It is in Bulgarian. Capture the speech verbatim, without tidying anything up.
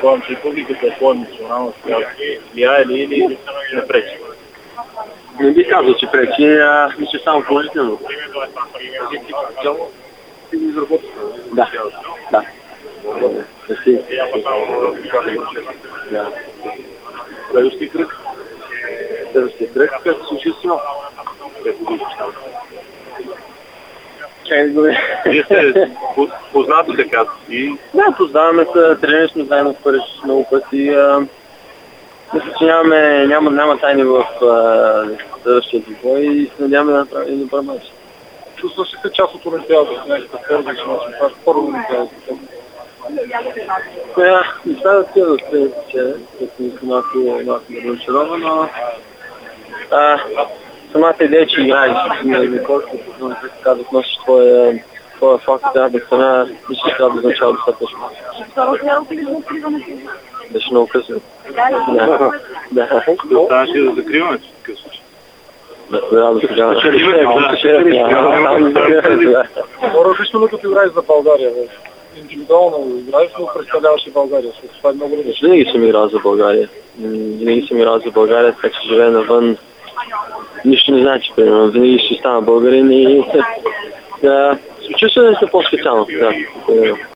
предполагам, че и публиката е по-емоционална, влияе ли или не пречи? Не би казал, че пречи, а мисля само положително. Да, да. Да. Следващия кръг? Следващия кръг, като се случи с Чакай да го е. Вие сте познати така и... Да, познаваме се, тренирали сме заедно в Париж много пъти. Мисля, че нямаме, няма, няма тайни в следващия двубой и се надяваме да направим добър мач. Чувстваш ли се част от Олимпиадата в някакъв спорт, защото това е първо Олимпиадата? Коя, не става да тия да се, че съм малко, малко разочарован, но а, самата идея, че играеш на колко, както казах, носиш твоя твоя факт, да, да страна, мисля, че трябва да означава достатъчно. Беше много късно. Да. Да. Да останеш ли да закриваме в такъв случай? Да, да сега. Различно като играеш за България. Индивидуално играеш, но представляваш и България. Това е много различно. Винаги съм играл за България. Винаги съм играл за България, така че живея навън. Нищо не значи, примерно. Винаги ще стана българин и да, чувствам се по-специално. Да.